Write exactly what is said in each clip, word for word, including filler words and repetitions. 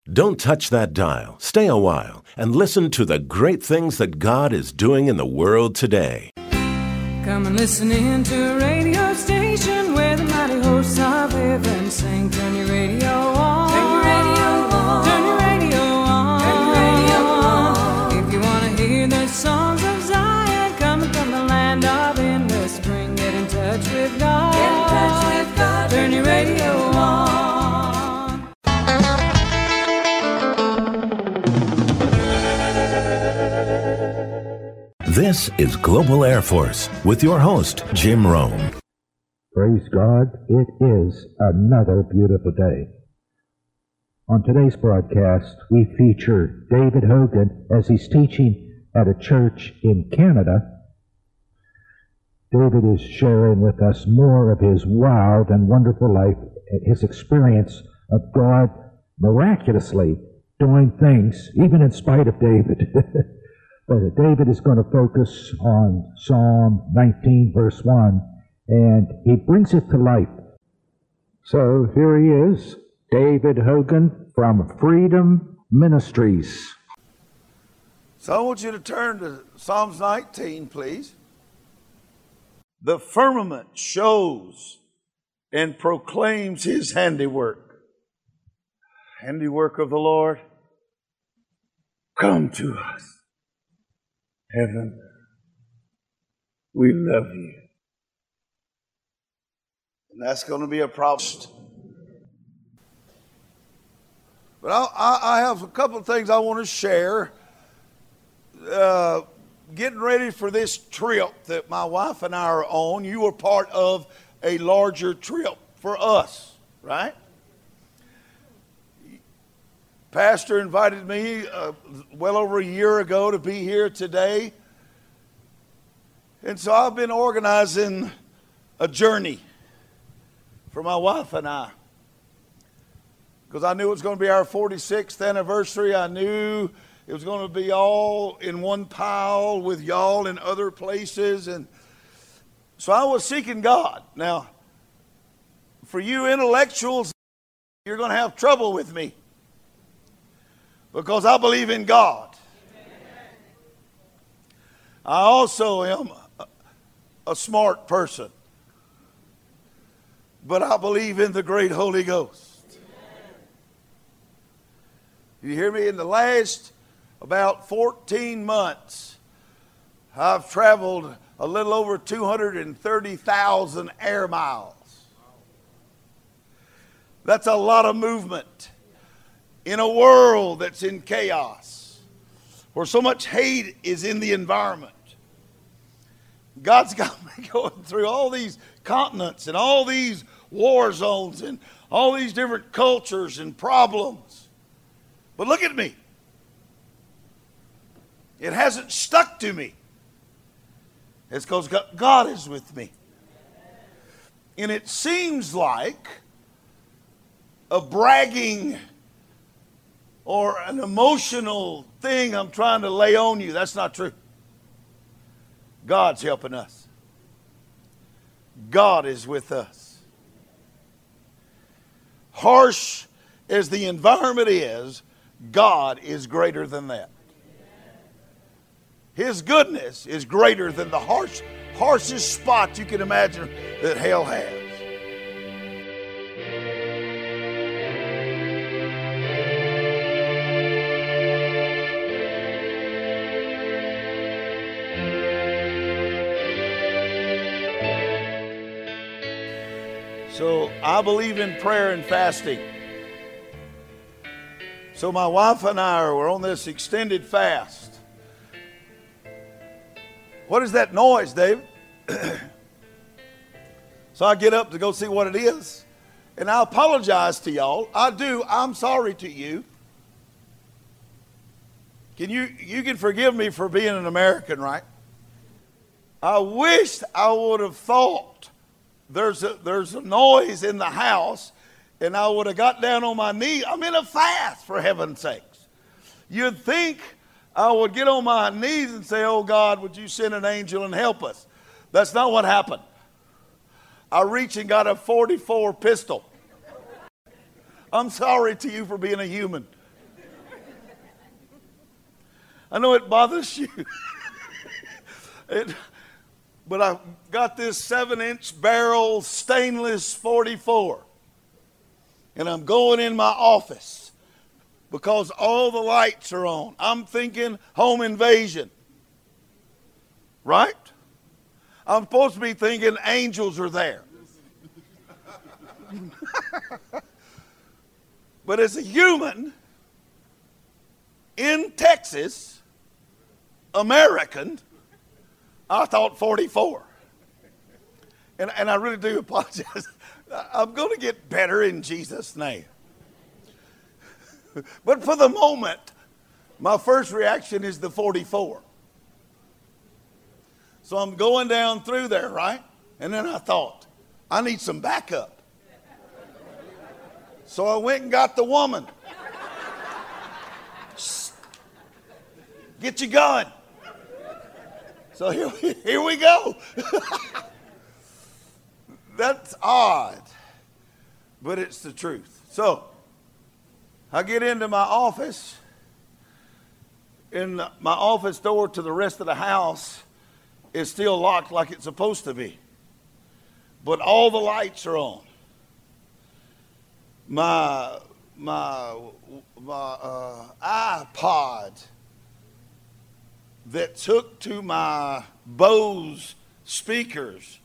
Don't touch that dial. Stay a while and listen to the great things that God is doing in the world today. Come and listen in to a radio station where the mighty hosts of heaven sing. Turn your radio on. Turn your radio on. Turn your radio on. Turn your radio on. If you want to hear the songs of Zion coming from the land of endless spring, get in touch with God. Get in touch with God. Turn your radio on. This is Global Air Force with your host, Jim Rome. Praise God, it is another beautiful day. On today's broadcast, we feature David Hogan as he's teaching at a church in Canada. David is sharing with us more of his wild and wonderful life, his experience of God miraculously doing things, even in spite of David. But David is going to focus on Psalm nineteen, verse one, and he brings it to life. So here he is, David Hogan from Freedom Ministries. So I want you to turn to Psalms nineteen, please. The firmament shows and proclaims his handiwork. Handiwork of the Lord, come to us. Heaven, we love you. And that's going to be a problem. But I, I, I have a couple of things I want to share. Uh, getting ready for this trip that my wife and I are on, you were part of a larger trip for us, right? Pastor invited me uh, well over a year ago to be here today. And so I've been organizing a journey for my wife and I. Because I knew it was going to be our forty-sixth anniversary. I knew it was going to be all in one pile with y'all in other places. And so I was seeking God. Now, for you intellectuals, you're going to have trouble with me. Because I believe in God. I also am a, a smart person. But I believe in the great Holy Ghost. You hear me? In the last about fourteen months, I've traveled a little over two hundred thirty thousand air miles. That's a lot of movement. In a world that's in chaos, where so much hate is in the environment, God's got me going through all these continents and all these war zones and all these different cultures and problems. But look at me. It hasn't stuck to me. It's because God is with me. And it seems like a bragging or an emotional thing I'm trying to lay on you. That's not true. God's helping us. God is with us. Harsh as the environment is, God is greater than that. His goodness is greater than the harsh, harshest spot you can imagine that hell has. So I believe in prayer and fasting. So my wife and I are on this extended fast. What is that noise, David? So I get up to go see what it is. And I apologize to y'all. I do. I'm sorry to you. Can you, you can forgive me for being an American, right? I wish I would have thought There's a, there's a noise in the house, and I would have got down on my knee. I'm in a fast, for heaven's sakes. You'd think I would get on my knees and say, oh, God, would you send an angel and help us? That's not what happened. I reached and got a forty-four pistol. I'm sorry to you for being a human. I know it bothers you. it, but I got this seven-inch barrel stainless forty-four. And I'm going in my office because all the lights are on. I'm thinking home invasion. Right? I'm supposed to be thinking angels are there. But as a human in Texas, American, I thought forty-four. And, and I really do apologize. I'm going to get better in Jesus' name. But for the moment, my first reaction is the forty-four. So I'm going down through there, right? And then I thought, I need some backup. So I went and got the woman. Get your gun. So here we, here we go. That's odd, but it's the truth. So I get into my office, and my office door to the rest of the house is still locked like it's supposed to be. But all the lights are on. My my my uh, iPod that's hooked to my Bose speakers,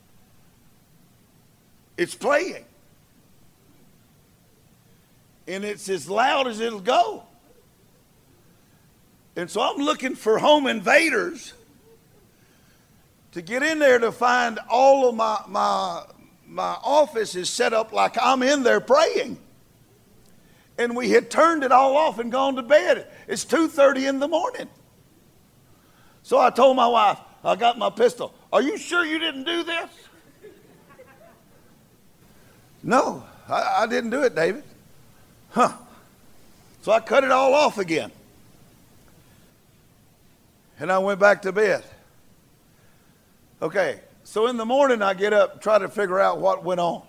it's playing. And it's as loud as it'll go. And so I'm looking for home invaders to get in there to find all of my, my, my office is set up like I'm in there praying. And we had turned it all off and gone to bed. It's two thirty in the morning. So I told my wife, I got my pistol. Are you sure you didn't do this? No, I, I didn't do it, David. Huh. So I cut it all off again. And I went back to bed. Okay, so in the morning I get up, try to figure out what went on.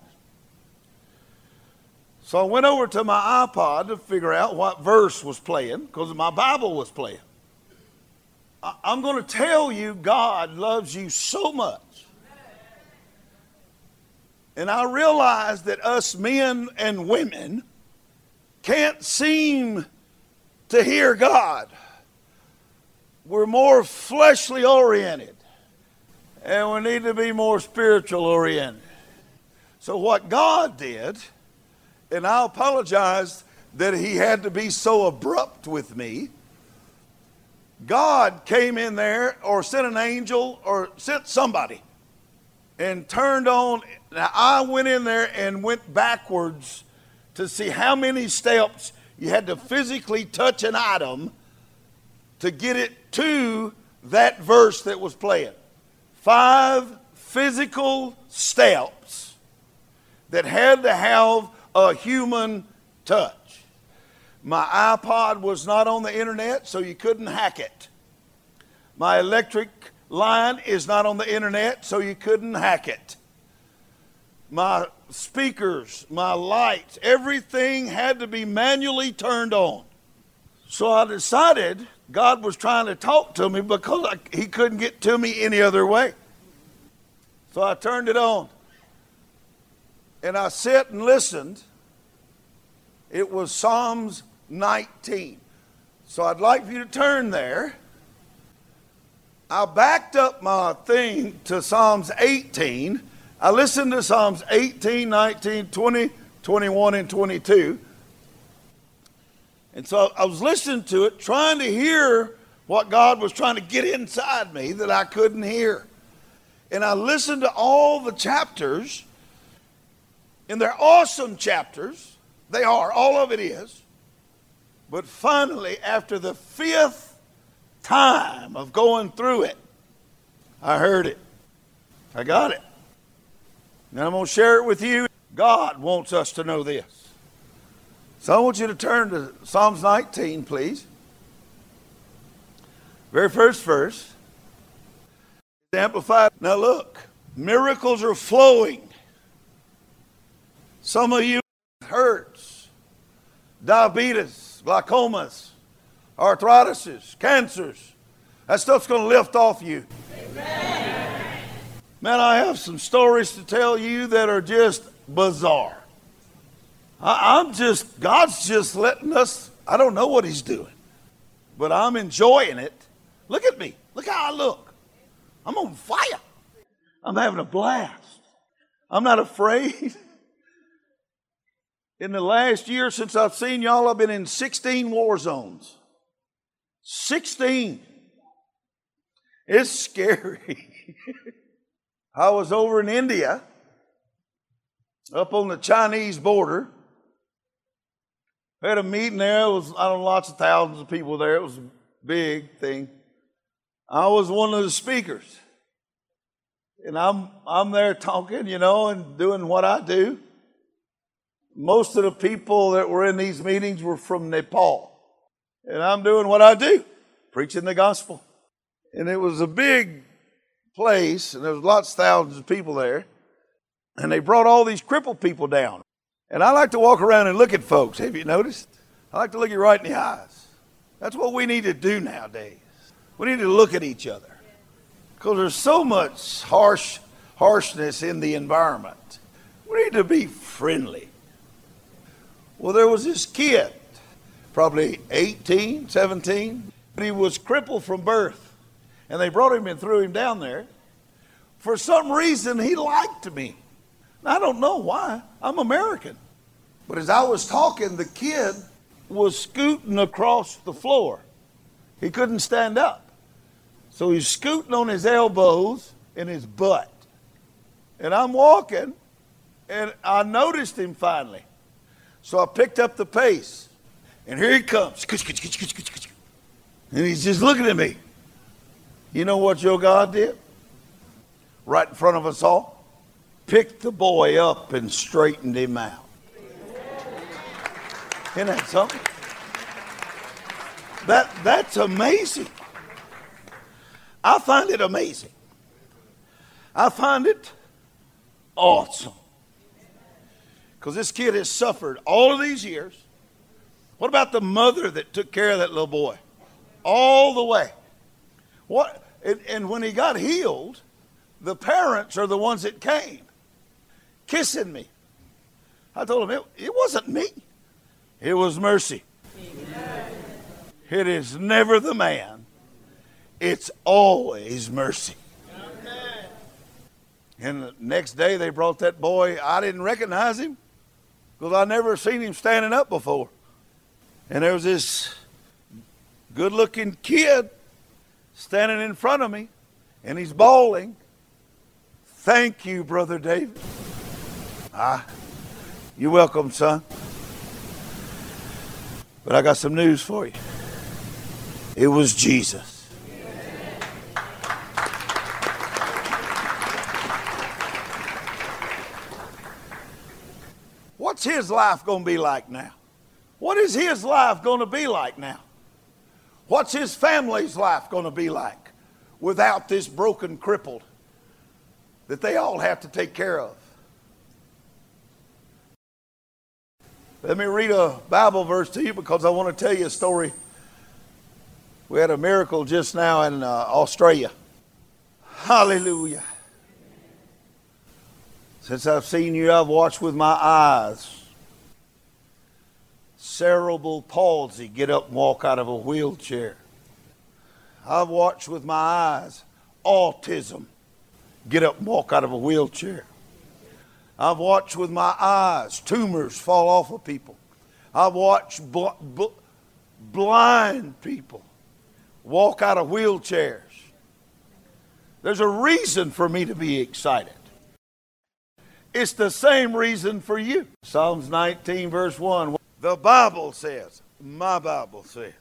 So I went over to my iPod to figure out what verse was playing, because my Bible was playing. I, I'm going to tell you, God loves you so much. And I realize that us men and women can't seem to hear God. We're more fleshly oriented. And we need to be more spiritual oriented. So what God did, and I apologize that he had to be so abrupt with me. God came in there or sent an angel or sent somebody and turned on. Now I went in there and went backwards to see how many steps you had to physically touch an item to get it to that verse that was playing. Five physical steps that had to have a human touch. My iPod was not on the internet, so you couldn't hack it. My electric line is not on the internet, so you couldn't hack it. My speakers, my lights, everything had to be manually turned on. So I decided God was trying to talk to me because I, he couldn't get to me any other way. So I turned it on. And I sat and listened. It was Psalms nineteen. So I'd like for you to turn there. I backed up my thing to Psalms eighteen. I listened to Psalms eighteen, nineteen, twenty, twenty-one, and twenty-two. And so I was listening to it, trying to hear what God was trying to get inside me that I couldn't hear. And I listened to all the chapters. And they're awesome chapters. They are. All of it is. But finally, after the fifth time of going through it, I heard it. I got it. And I'm going to share it with you. God wants us to know this. So I want you to turn to Psalms nineteen, please. Very first verse. Amplified. Now look, miracles are flowing. Some of you hurts, diabetes, glaucomas, arthritis, cancers, That stuff's going to lift off you. Amen. Man, I have some stories to tell you that are just bizarre. I, I'm just, God's just letting us, I don't know what he's doing, but I'm enjoying it. Look at me. Look how I look. I'm on fire. I'm having a blast. I'm not afraid. In the last year since I've seen y'all, I've been in sixteen war zones. sixteen. It's scary. I was over in India, up on the Chinese border. I had a meeting there. It was, I don't know, lots of thousands of people there. It was a big thing. I was one of the speakers. And I'm I'm there talking, you know, and doing what I do. Most of the people that were in these meetings were from Nepal. And I'm doing what I do, preaching the gospel. And it was a big place, and there was lots of thousands of people there. And they brought all these crippled people down. And I like to walk around and look at folks. Have you noticed? I like to look you right in the eyes. That's what we need to do nowadays. We need to look at each other. Because there's so much harsh harshness in the environment. We need to be friendly. Well, there was this kid, probably eighteen, seventeen. He was crippled from birth. And they brought him and threw him down there. For some reason, he liked me. I don't know why. I'm American. But as I was talking, the kid was scooting across the floor. He couldn't stand up. So he's scooting on his elbows and his butt. And I'm walking, and I noticed him finally. So I picked up the pace. And here he comes. And he's just looking at me. You know what your God did? Right in front of us all. Picked the boy up and straightened him out. Isn't that something? That, that's amazing. I find it amazing. I find it awesome. Because this kid has suffered all of these years. What about the mother that took care of that little boy? All the way. What? And, and when he got healed, the parents are the ones that came, kissing me. I told him, it, it wasn't me. It was mercy. Amen. It is never the man. It's always mercy. Amen. And the next day they brought that boy. I didn't recognize him because I never seen him standing up before. And there was this good-looking kid standing in front of me, and he's bawling. Thank you, Brother David. Ah, you're welcome, son. But I got some news for you. It was Jesus. What's his life going to be like now? What is his life going to be like now? What's his family's life going to be like without this broken crippled that they all have to take care of? Let me read a Bible verse to you because I want to tell you a story. We had a miracle just now in uh, Australia. Hallelujah. Since I've seen you, I've watched with my eyes cerebral palsy get up and walk out of a wheelchair. I've watched with my eyes autism get up and walk out of a wheelchair. I've watched with my eyes tumors fall off of people. I've watched bl- bl- blind people walk out of wheelchairs. There's a reason for me to be excited. It's the same reason for you. Psalms nineteen verse one. The Bible says, my Bible says,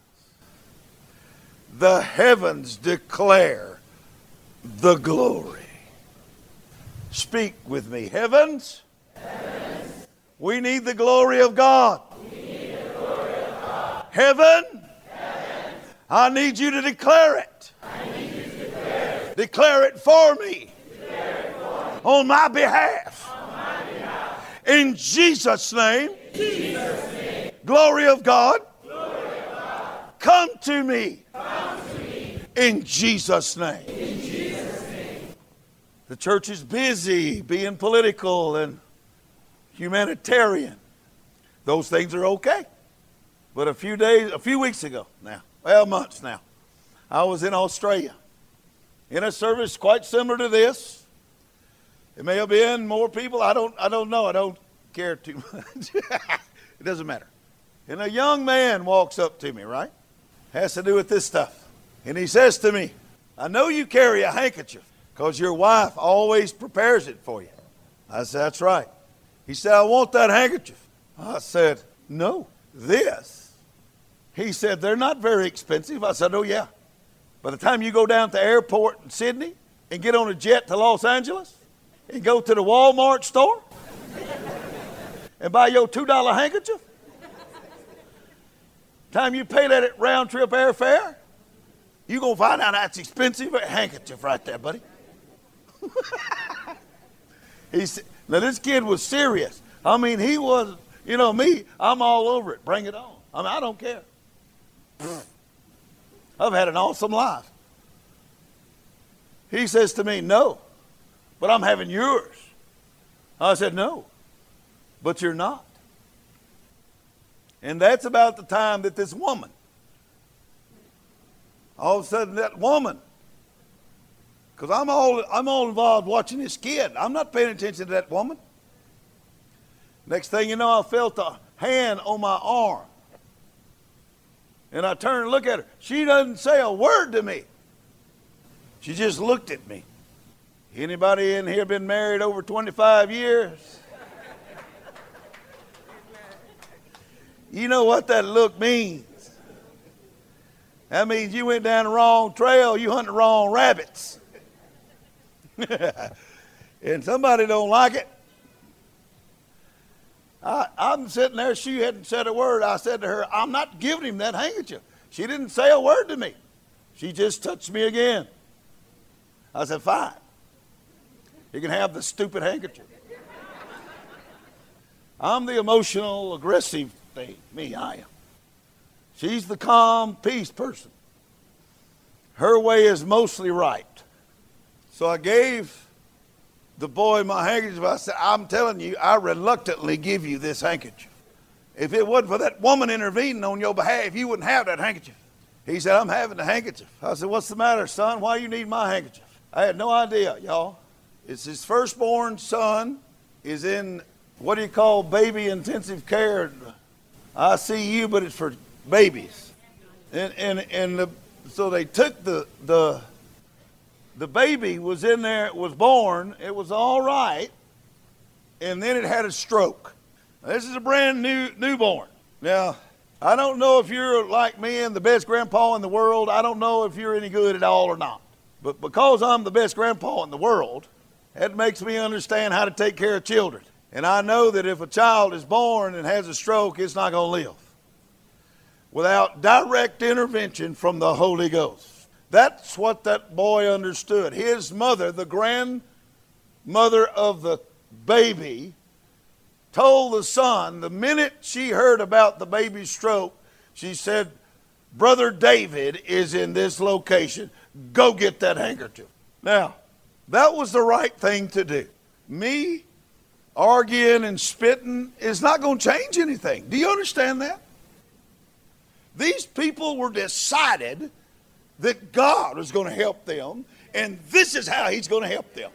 the heavens declare the glory. Speak with me. Heavens, heavens. We need the glory of God. We need the glory of God. Heaven, heaven. I need you to declare it. I need you to declare it. Declare it for me. Declare it for me. On my behalf. On my behalf. In Jesus' name. In Jesus' name. Glory of God. Glory of God. Come to me. Come to me. In Jesus' name. In Jesus' name. The church is busy being political and humanitarian. Those things are okay. But a few days, a few weeks ago now, well, months now, I was in Australia in a service quite similar to this. It may have been more people. I don't, I don't know. I don't care too much. It doesn't matter. And a young man walks up to me, right? Has to do with this stuff. And he says to me, I know you carry a handkerchief because your wife always prepares it for you. I said, that's right. He said, I want that handkerchief. I said, no, this. He said, they're not very expensive. I said, oh, yeah. By the time you go down to the airport in Sydney and get on a jet to Los Angeles and go to the Walmart store and buy your two dollar handkerchief, time you pay that round trip airfare, you're going to find out that's expensive handkerchief right there, buddy. He said, now this kid was serious. I mean, he was, you know, me, I'm all over it. Bring it on. I mean, I don't care. I've had an awesome life. He says to me, no, but I'm having yours. I said, no, but you're not. And that's about the time that this woman, all of a sudden that woman, because I'm all, I'm all involved watching this kid. I'm not paying attention to that woman. Next thing you know, I felt a hand on my arm. And I turned and looked at her. She doesn't say a word to me. She just looked at me. Anybody in here been married over twenty-five years? You know what that look means. That means you went down the wrong trail. You hunted the wrong rabbits. And somebody don't like it. I, I'm sitting there. She hadn't said a word. I said to her, I'm not giving him that handkerchief. She didn't say a word to me. She just touched me again. I said, fine. You can have the stupid handkerchief. I'm the emotional, aggressive thing. Me, I am. She's the calm, peace person. Her way is mostly right. So I gave the boy my handkerchief. I said, I'm telling you, I reluctantly give you this handkerchief. If it wasn't for that woman intervening on your behalf, you wouldn't have that handkerchief. He said, I'm having the handkerchief. I said, what's the matter, son? Why do you need my handkerchief? I had no idea, y'all. It's his firstborn son is in, what do you call baby intensive care? I C U, but it's for babies. And and and the, so they took the the the baby was in there, it was born, it was all right, and then it had a stroke. Now, this is a brand new newborn. Now, I don't know if you're like me and the best grandpa in the world. I don't know if you're any good at all or not. But because I'm the best grandpa in the world, that makes me understand how to take care of children. And I know that if a child is born and has a stroke, it's not going to live without direct intervention from the Holy Ghost. That's what that boy understood. His mother, the grandmother of the baby, told the son, the minute she heard about the baby's stroke, she said, Brother David is in this location. Go get that handkerchief. Now, that was the right thing to do. Me arguing and spitting is not going to change anything. Do you understand that? These people were decided that God was going to help them, and this is how he's going to help them.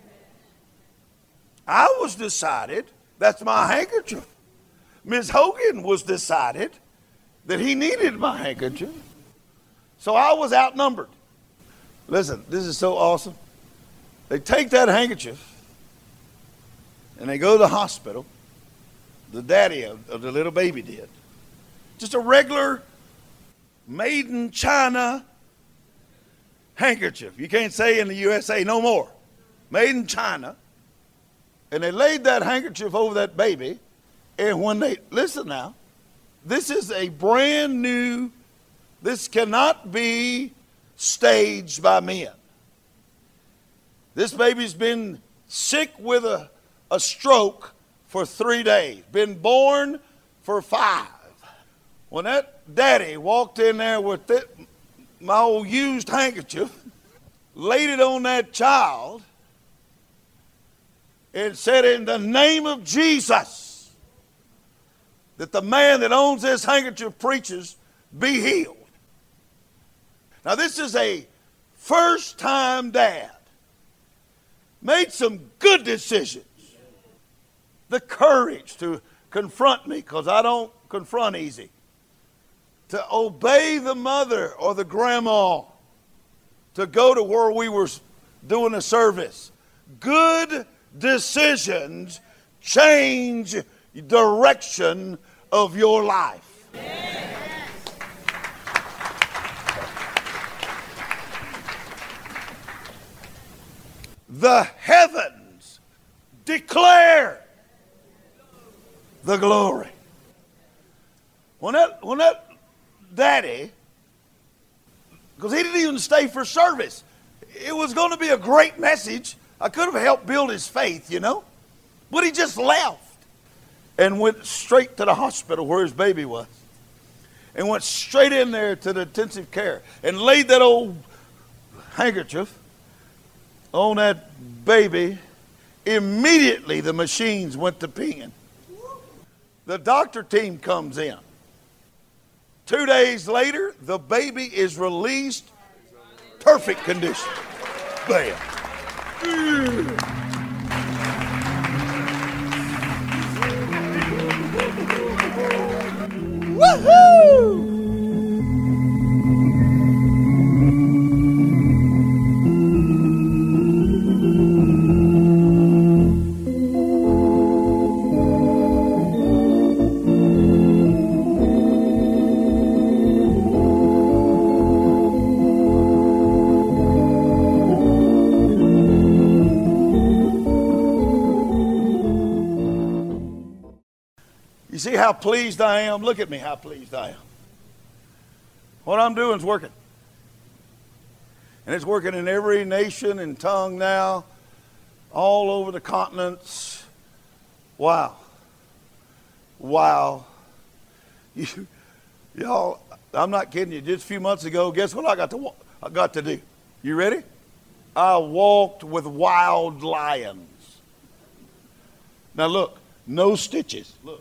I was decided, that's my handkerchief. Miz Hogan was decided that he needed my handkerchief. So I was outnumbered. Listen, this is so awesome. They take that handkerchief and they go to the hospital. The daddy of, of the little baby did. Just a regular made in China handkerchief. You can't say in the U S A no more. Made in China. And they laid that handkerchief over that baby. And when they, listen now, this is a brand new, this cannot be staged by men. This baby's been sick with a, a stroke for three days. Been born for five. When that daddy walked in there with it, my old used handkerchief, laid it on that child, and said, in the name of Jesus, that the man that owns this handkerchief preaches be healed. Now this is a first-time dad. Made some good decisions. The courage to confront me, because I don't confront easy. To obey the mother or the grandma. To go to where we were doing a service. Good decisions change the direction of your life. The heavens declare the glory. When that, when that daddy, because he didn't even stay for service. It was going to be a great message. I could have helped build his faith, you know. But he just left and went straight to the hospital where his baby was. And went straight in there to the intensive care and laid that old handkerchief on that baby. Immediately the machines went to pinging. The doctor team comes in. Two days later, the baby is released. Perfect condition. Bam. Woohoo! You see how pleased I am? Look at me, how pleased I am. What I'm doing is working. And it's working in every nation and tongue now, all over the continents. Wow. Wow. You, y'all, I'm not kidding you. Just a few months ago, guess what I got to I got to do? You ready? I walked with wild lions. Now look, no stitches. Look.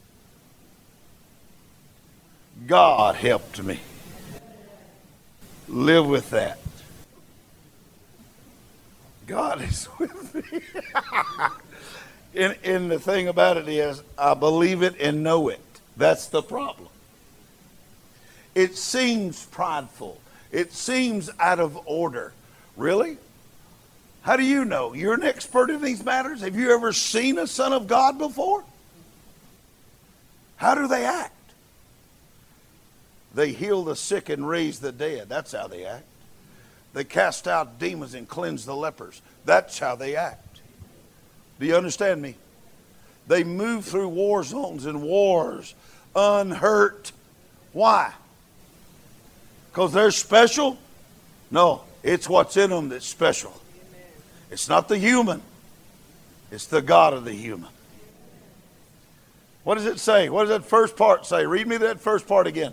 God helped me. Live with that. God is with me. and, and the thing about it is, I believe it and know it. That's the problem. It seems prideful. It seems out of order. Really? How do you know? You're an expert in these matters. Have you ever seen a son of God before? How do they act? They heal the sick and raise the dead. That's how they act. They cast out demons and cleanse the lepers. That's how they act. Do you understand me? They move through war zones and wars unhurt. Why? Because they're special? No, it's what's in them that's special. It's not the human. It's the God of the human. What does it say? What does that first part say? Read me that first part again.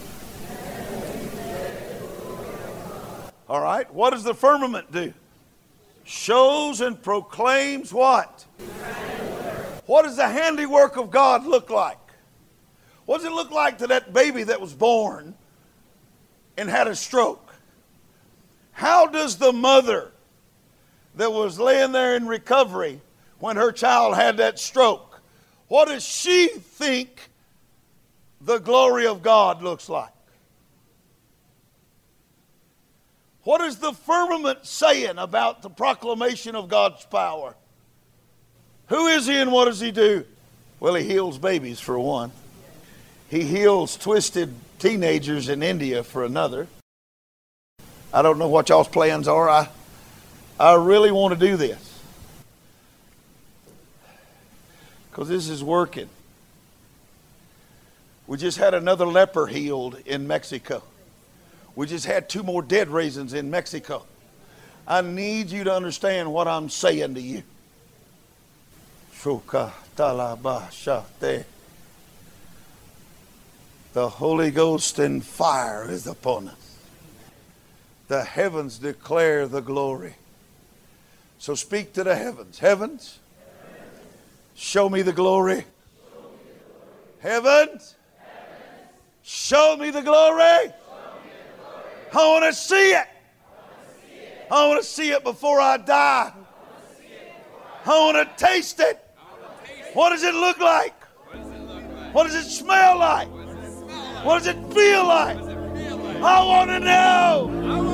All right. What does the firmament do? Shows and proclaims what? What does the handiwork of God look like? What does it look like to that baby that was born and had a stroke? How does the mother that was laying there in recovery when her child had that stroke, what does she think the glory of God looks like? What is the firmament saying about the proclamation of God's power? Who is he and what does he do? Well, he heals babies for one. He heals twisted teenagers in India for another. I don't know what y'all's plans are. I, I really want to do this. Because this is working. We just had another leper healed in Mexico. We just had two more dead raisins in Mexico. I need you to understand what I'm saying to you. The Holy Ghost and fire is upon us. The heavens declare the glory. So speak to the heavens. Heavens, show me the glory. Heavens, show me the glory. I want to see it. I want to see it before I die. I want to taste it. What does it look like? What does it smell like? What does it feel like? I want to know.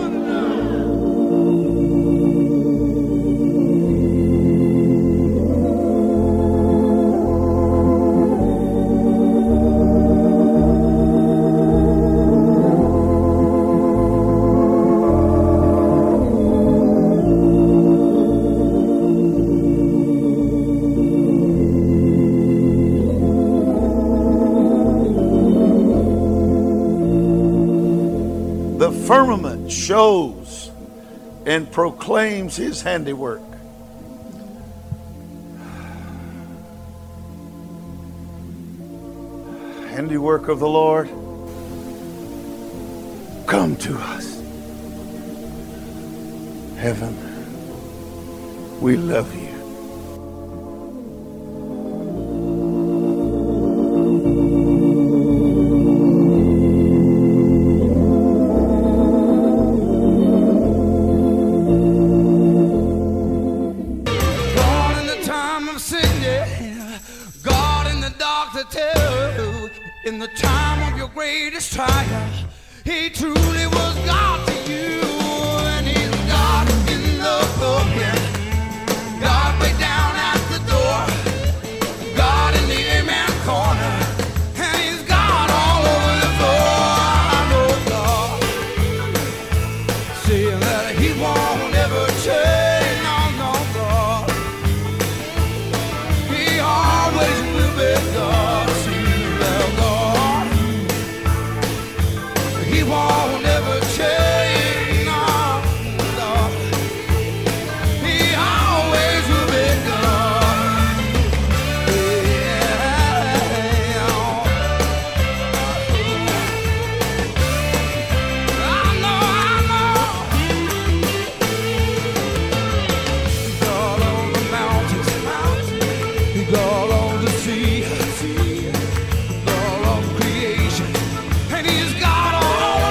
Firmament shows and proclaims his handiwork. Handiwork of the Lord, come to us. Heaven, we love you. In the time of your greatest trial, he truly was God to you, and he's God in the broken, God way down at the door, God in the amen corner, and he's God all over the floor. I know God, saying that he won't ever change, no, no, God, he always will be God. Won't ever change, no, no. He always will be God. Yeah. I know, I know. He's God on the mountains, mountains. He's God on the sea, sea. God on creation, and he's God on.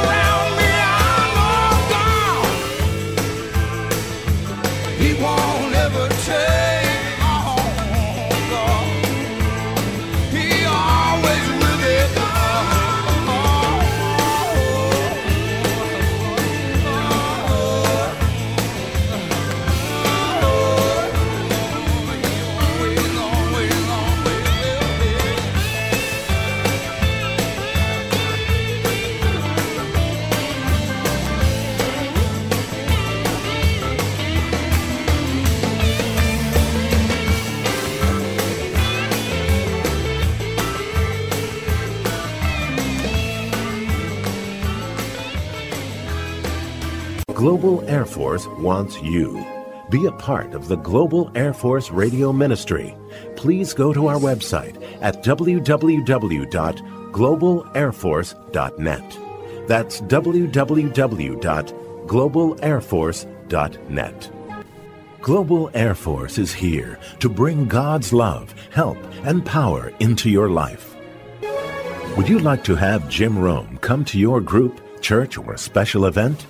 Global Air Force wants you. Be a part of the Global Air Force Radio Ministry. Please go to our website at w w w dot global air force dot net. That's w w w dot global air force dot net. Global Air Force is here to bring God's love, help, and power into your life. Would you like to have Jim Rome come to your group, church, or special event?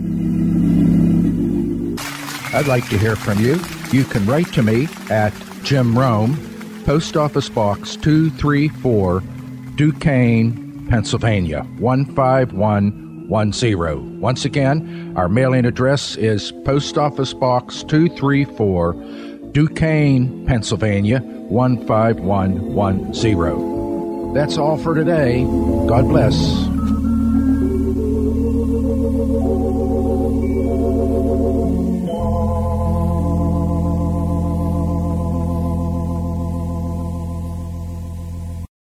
I'd like to hear from you. You can write to me at Jim Rome, Post Office Box two three four, Duquesne, Pennsylvania, one five one one zero. Once again, our mailing address is Post Office Box two three four, Duquesne, Pennsylvania, one five one one zero. That's all for today. God bless.